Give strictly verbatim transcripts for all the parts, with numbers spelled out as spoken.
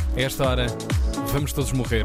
A esta hora, vamos todos morrer.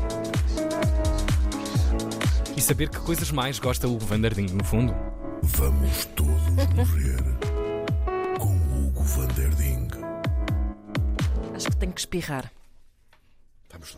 E saber que coisas mais gosta o Hugo van der Ding, no fundo. Vamos todos morrer com o Hugo van der Ding. Acho que tenho que espirrar. Vamos lá.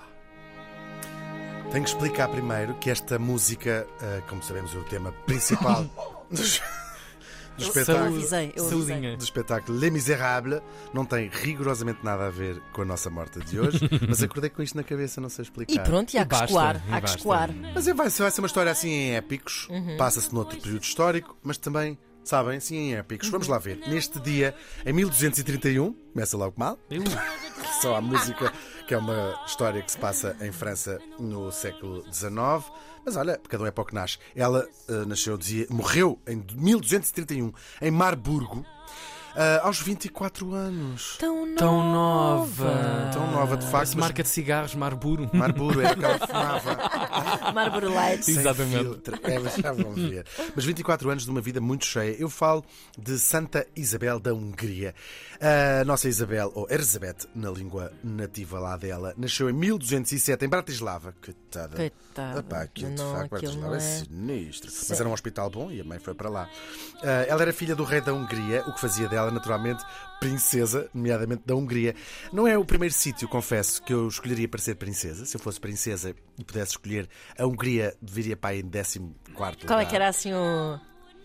Tenho que explicar primeiro que esta música, uh, como sabemos, é o tema principal dos, do, Eu espetáculo, avisei, eu avisei. Saudinha. do espetáculo Les Misérables. Não tem rigorosamente nada a ver com a nossa morte de hoje, mas acordei com isto na cabeça, não sei explicar. E pronto, e há E que basta, escoar. e Há que basta. escoar. Mas é, vai, vai ser uma história assim em épicos. Uhum. Passa-se noutro período histórico, mas também, sabem, assim em épicos. Vamos lá ver. Neste dia, em mil duzentos e trinta e um, começa logo mal. Eu... Só a música, que é uma história que se passa em França no século dezenove. Mas olha, cada um é para o que nasce. Ela uh, nasceu, dizia, morreu em mil duzentos e trinta e um, em Marburgo, uh, aos vinte e quatro anos. Tão nova. Tão nova. Tão nova, de facto. Parece mas marca de cigarros, Marlboro. Marburgo era o que ela fumava. Marlboro Light. Sem Exatamente. filtro. É, mas já vão ver. Mas vinte e quatro anos de uma vida muito cheia. Eu falo de Santa Isabel da Hungria. A nossa Isabel, ou Erzsébet, na língua nativa lá dela, nasceu em mil duzentos e sete em Bratislava. Coitada. Coitada. Epá, aquilo de Não, facto, aquilo Bratislava não é é. sinistro. Mas Sério. era um hospital bom e a mãe foi para lá. Ah, ela era filha do rei da Hungria, o que fazia dela, naturalmente, princesa, nomeadamente da Hungria. Não é o primeiro sítio, confesso, que eu escolheria para ser princesa. Se eu fosse princesa e pudesse escolher, a Hungria deveria para aí em décimo quarto Qual é lugar. que era assim o.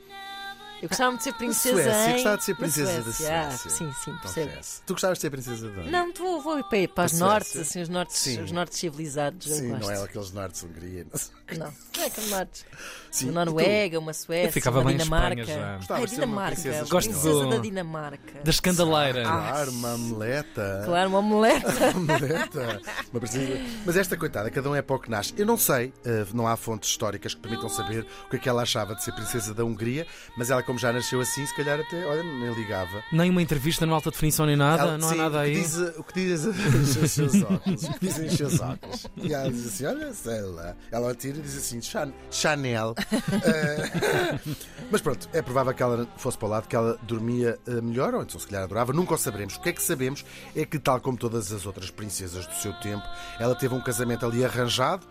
Eu gostava de ser princesa. Suécia, em... gostava de ser na princesa da Suécia. Ah, Suécia. sim, sim, percebo. Confesso. Tu gostavas de ser princesa de onde? Não, vou, vou ir para, para os Da nortes, Suécia? assim, os nortes, Sim. os nortes civilizados. eu Sim, gosto. não é aqueles nortes de Hungria. Não sei. Não, não é aquele norte. Sim. Uma Noruega, uma Suécia, Eu ficava uma bem em Dinamarca. Espanha já. Ai, Gostavas de ser uma Dinamarca. princesa Gosto princesa do- da Dinamarca. Da escandaleira. Claro, uma ameleta. Claro, uma muleta. Ameleta. Uma princesa. Mas esta coitada, cada um é para o que nasce. Eu não sei, eh, não há fontes históricas que permitam saber o que é que ela achava de ser princesa da Hungria, mas ela, como já nasceu assim, se calhar até, olha, nem ligava. Nem uma entrevista no alta definição nem nada, Ela- não sim, há nada o que aí. diz, o que diz os seus óculos, o que dizem os seus óculos. E ela diz assim: olha, sei lá. Ela tira e diz assim: Chan- Chanel. Eh, Mas pronto, é provável que ela fosse para o lado, que ela dormia eh, melhor, ou então se calhar adorava, nunca o saberemos. O que é que sabemos é que, tal como todas as outras princesas do seu tempo, ela teve um casamento ali arranjado.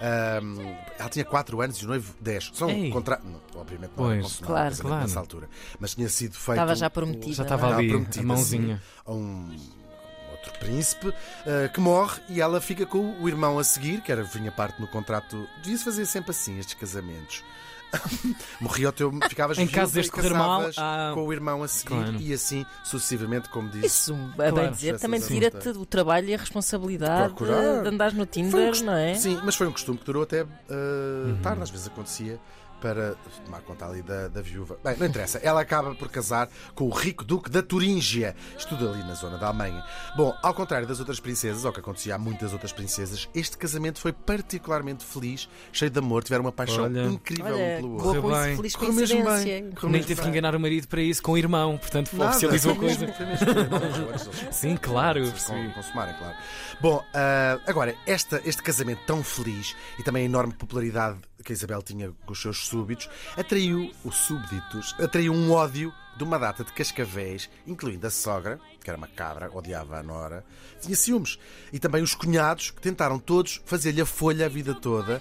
Ahm, ela tinha quatro anos e o noivo dez. São Ei. contra... não, obviamente não era Pois, consumado claro, o casamento claro. nessa altura, mas tinha sido feito. Estava já prometida. Já não é? estava ali, prometida, a mãozinha. sim, a um outro príncipe eh, que morre e ela fica com o irmão a seguir, que era, vinha parte no contrato. Devia-se fazer sempre assim estes casamentos. Morria o teu, ficavas Em caso viúva deste e correr mal, casavas há- com o irmão a seguir, Claro. e assim sucessivamente, como disse. Isso, a bem Claro. dizer, Essas também assuntos. tira-te o trabalho e a responsabilidade Procurar. de andares no Foi um Tinder, costume- não é? Sim, mas foi um costume que durou até eh, Uhum. tarde, às vezes acontecia, para tomar conta ali da, da viúva. Bem, não interessa. Ela acaba por casar com o rico duque da Turíngia, isto tudo ali na zona da Alemanha. Bom, ao contrário das outras princesas, ao que acontecia a muitas outras princesas, este casamento foi particularmente feliz, cheio de amor, tiveram uma paixão Olha. incrível Olha, um pelo outro. boa Correu bem. feliz Correu mesmo coincidência. bem. Correu Nem mesmo teve que bem. enganar o marido para isso com o irmão, portanto Nada, oficializou a foi mesmo- coisa. foi mesmo com o irmão, antes deles Sim, claro, eu se percebi. consumarem, claro. Bom, ah, agora, esta, este casamento tão feliz e também a enorme popularidade que a Isabel tinha com os seus súbditos atraiu os súbditos, atraiu um ódio de uma data de cascavéis, incluindo a sogra, que era uma cabra, odiava a nora, tinha ciúmes. E também os cunhados, que tentaram todos fazer-lhe a folha a vida toda,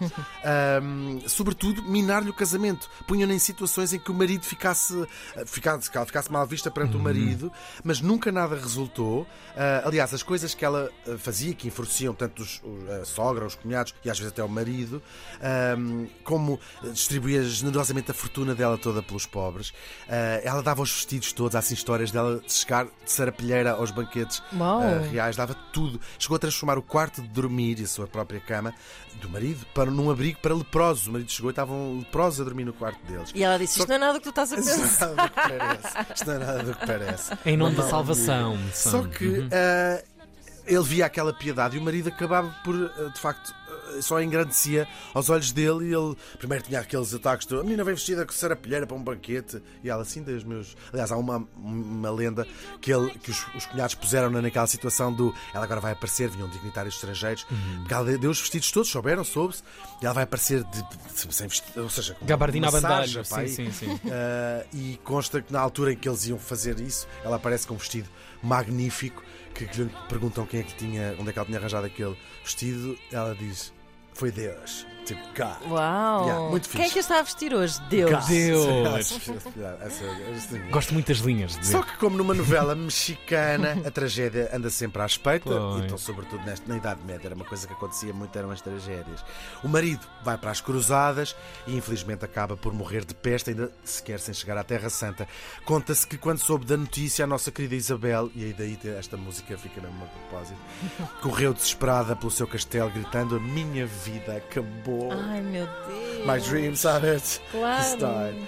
ahm, sobretudo minar-lhe o casamento. Punham-no em situações em que o marido ficasse, ficasse, que ela ficasse mal vista perante o marido, mas nunca nada resultou. Ah, aliás, as coisas que ela ah, fazia, que enfureciam tanto os, os- a sogra, os cunhados e às vezes até o marido, ahm, como distribuía generosamente a fortuna dela toda pelos pobres. Ah, ela dava os vestidos todos, há assim histórias dela de chegar de sarapilheira aos banquetes Uau. ah, reais, dava tudo. Chegou a transformar o quarto de dormir e a sua própria cama do marido para num abrigo para leprosos. O marido chegou e estavam leprosos a dormir no quarto deles. E ela disse: Só Isto não é nada do que tu estás a Isto pensar. não é nada do que parece. Isto não é nada do que parece. Em nome da Não, salvação. amiga. são. Só que ah, ele via aquela piedade e o marido acabava por, ah, de facto, ah, só engrandecia aos olhos dele. E ele primeiro tinha aqueles ataques de: a menina vem vestida com sarapilheira para um banquete. E ela assim, Deus meus. Aliás, há uma, uma lenda que, ele, que os, os cunhados puseram-na naquela situação do: ela agora vai aparecer, vinham dignitários estrangeiros, porque ela deu os vestidos todos, souberam, soube-se, e ela vai aparecer de, de- sem vestido, ou seja, com Gabardina uma a bandalho. sarja, pá, Sim, aí. sim, sim. Uh, e consta que na altura em que eles iam fazer isso, ela aparece com um vestido magnífico. que, que lhe perguntam quem é que tinha, onde é que ela tinha arranjado aquele vestido, ela diz: foi Deus. Tipo, cá. Uau! Yeah, muito Quem é fixe. que está a vestir hoje? Deus! Deus! Essa- Gosto muito das linhas. de- Só que, como numa novela mexicana, a tragédia anda sempre à espreita. Pois. Então, sobretudo nesta, na Idade Média, era uma coisa que acontecia muito, eram as tragédias. O marido vai para as cruzadas e, infelizmente, acaba por morrer de peste, ainda sequer sem chegar à Terra Santa. Conta-se que, quando soube da notícia, a nossa querida Isabel, e aí daí esta música fica mesmo a propósito, correu desesperada pelo seu castelo, gritando: a minha vida acabou. Ai, meu Deus! My dream, sabes? Claro! Style.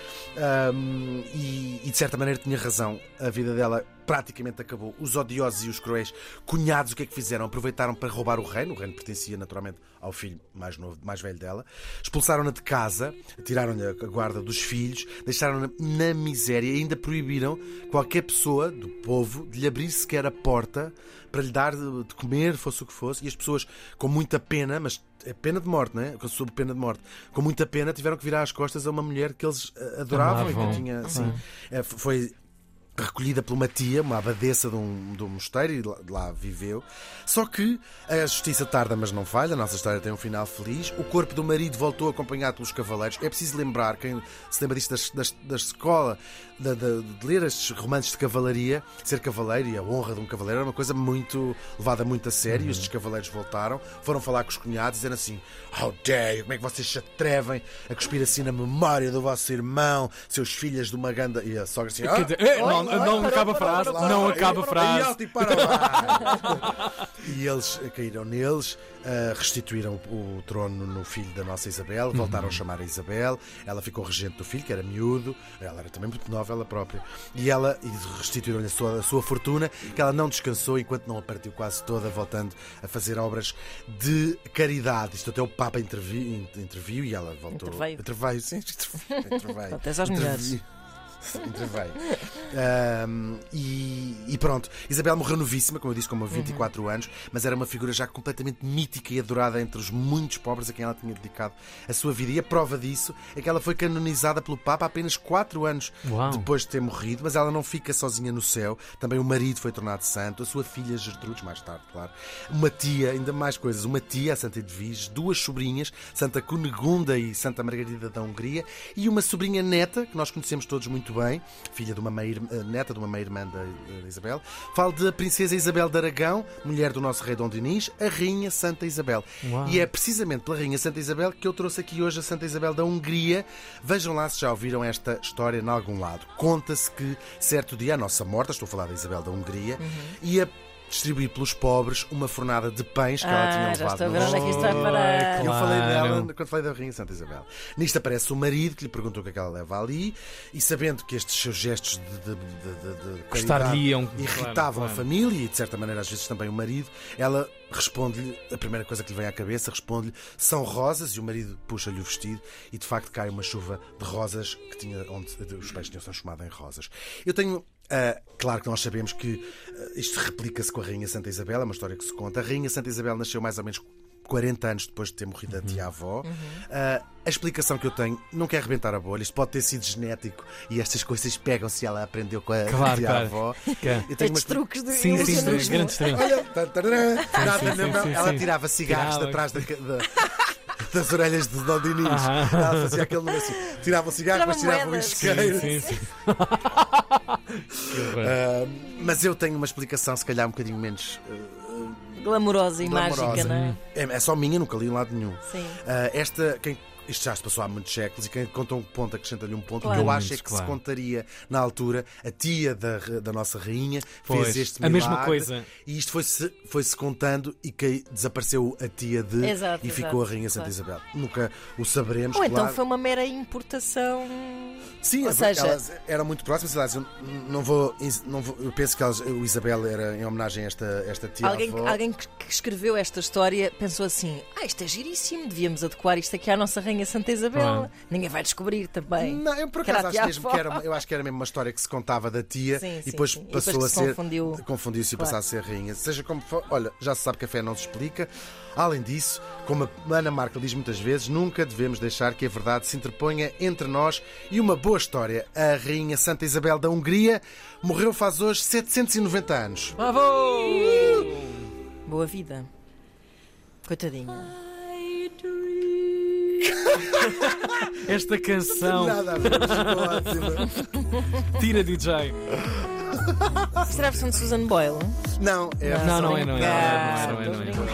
Um, e, e de certa maneira tinha razão. A vida dela praticamente acabou. Os odiosos e os cruéis cunhados, o que é que fizeram? Aproveitaram para roubar o reino. O reino pertencia naturalmente ao filho mais novo, mais velho dela. Expulsaram-na de casa, tiraram-lhe a guarda dos filhos, deixaram-na na miséria e ainda proibiram qualquer pessoa do povo de lhe abrir sequer a porta para lhe dar de de comer, fosse o que fosse. E as pessoas, com muita pena, mas é pena de morte, não é? Sob pena de morte, com muita pena, tiveram que virar as costas a uma mulher que eles eh, adoravam e Amavam. que tinha, assim, eh, foi recolhida por uma tia, uma abadesa de um, de um mosteiro, e lá, lá viveu. Só que a justiça tarda, mas não falha. A nossa história tem um final feliz. O corpo do marido voltou acompanhado pelos cavaleiros. É preciso lembrar, quem se lembra disto das, das, da escola, de, de, de ler estes romances de cavalaria, ser cavaleiro e a honra de um cavaleiro era uma coisa muito levada muito a sério. E estes cavaleiros voltaram, foram falar com os cunhados, dizendo assim: how dare you, como é que vocês se atrevem a cuspir assim na memória do vosso irmão, seus filhos de uma ganda. E a sogra assim: Quer dizer, eh, não, não acaba a frase. Não acaba a frase. E, para lá. E eles caíram neles, uh, restituíram o, o trono no filho da nossa Isabel, voltaram a chamar a Isabel. Ela ficou regente do filho, que era miúdo. Ela era também muito nova, ela própria. E ela e restituíram-lhe a sua, a sua fortuna, que ela não descansou enquanto não a partiu quase toda, voltando a fazer obras de caridade. Isto até o Papa interviu, interviu e ela voltou. Interveio. Interveio, sim. Interveio. Até às mulheres. Interveio. Um, e, e pronto, Isabel morreu novíssima, como eu disse, com vinte e quatro anos, mas era uma figura já completamente mítica e adorada entre os muitos pobres a quem ela tinha dedicado a sua vida. E a prova disso é que ela foi canonizada pelo Papa apenas quatro anos Uau. depois de ter morrido. Mas ela não fica sozinha no céu. Também o marido foi tornado santo, a sua filha Gertrudes, mais tarde, claro, uma tia, ainda mais coisas, uma tia, a Santa Edvige, duas sobrinhas, Santa Cunegunda e Santa Margarida da Hungria, e uma sobrinha neta, que nós conhecemos todos muito bem, filha de uma meia, neta de uma meia-irmã da, da Isabel. Falo da princesa Isabel de Aragão, mulher do nosso rei Dom Dinis, a rainha Santa Isabel. Uau. E é precisamente pela rainha Santa Isabel que eu trouxe aqui hoje a Santa Isabel da Hungria. Vejam lá se já ouviram esta história em algum lado. Conta-se que certo dia a nossa morta, estou a falar da Isabel da Hungria, ia distribuir pelos pobres uma fornada de pães que ela tinha Ah, já levado estou a no ver onde é que isto vai Oh, parar. eu claro. falei dela quando falei da rainha Santa Isabel. Nisto aparece o marido que lhe perguntou o que é que ela leva ali, e sabendo que estes seus gestos de, de, de, de, de Gostar-lhe-iam, caridade irritavam claro, claro. a família e de certa maneira às vezes também o marido, ela responde-lhe, a primeira coisa que lhe vem à cabeça, responde-lhe: são rosas, e o marido puxa-lhe o vestido e de facto cai uma chuva de rosas que tinha, onde os pés tinham transformado em rosas. Eu tenho Uh, claro que nós sabemos que uh, isto replica-se com a Rainha Santa Isabel, é uma história que se conta. A Rainha Santa Isabel nasceu mais ou menos quarenta anos depois de ter morrido a tia-avó. Uh, a explicação que eu tenho, não quer arrebentar a bolha, isto pode ter sido genético e estas coisas pegam-se e ela aprendeu com a Claro, tia-avó. claro. Eu tenho uma Estes truques de Sim, sim, sim, ilusionismo. grandes truques. Olha, tan, tararã, nada sim, na sim, mão. sim, Ela sim. tirava cigarros Tirava. de trás da, da- das orelhas de Dom Dinis. Aham. Ela fazia aquele negócio. Tirava o cigarro, Tirava mas tirava o moedas. isqueiro. Sim, sim, sim. Que horror. Ah, mas eu tenho uma explicação, se calhar um bocadinho menos Glamourosa e Glamourosa. mágica, não é? É, é só minha, nunca li em lado nenhum. Sim. Ah, esta, quem, isto já se passou há muitos séculos e quem conta um ponto acrescenta-lhe um ponto. Claro. O que eu acho é Muitos, que claro. se contaria na altura, a tia da, da nossa rainha Pois, fez este a milagre, mesma coisa. e isto foi-se foi-se contando e que desapareceu a tia de Exato, e exato, ficou a rainha Santa claro. Isabel. Nunca o saberemos. Ou então claro. foi uma mera importação. Sim, Ou é- seja- elas eram muito próximas. Aliás, eu não vou, não vou. Eu penso que elas, o Isabel era em homenagem a esta, esta tia. Alguém, avó. alguém que que escreveu esta história pensou assim: ah, isto é giríssimo, devíamos adequar isto aqui à nossa Rainha Santa Isabel. Claro. Ninguém vai descobrir também. Não, eu por Que era acaso a acho tia mesmo avó. que era, eu acho que era mesmo uma história que se contava da tia Sim, e sim, depois sim. E passou depois a que se ser. confundiu. Confundiu-se e Claro. passou a ser rainha. Seja como for, olha, já se sabe que a fé não se explica. Além disso, como a Ana Marca diz muitas vezes, nunca devemos deixar que a verdade se interponha entre nós e uma boa história. A Rainha Santa Isabel da Hungria morreu faz hoje setecentos e noventa anos. Bravo! Boa vida. Coitadinha. Esta canção. Nada a ver, ótima. Tira, D J. Será a versão de Susan Boyle? Não, é a Não, não versão- é, não é. Não é, não é, não é, não é.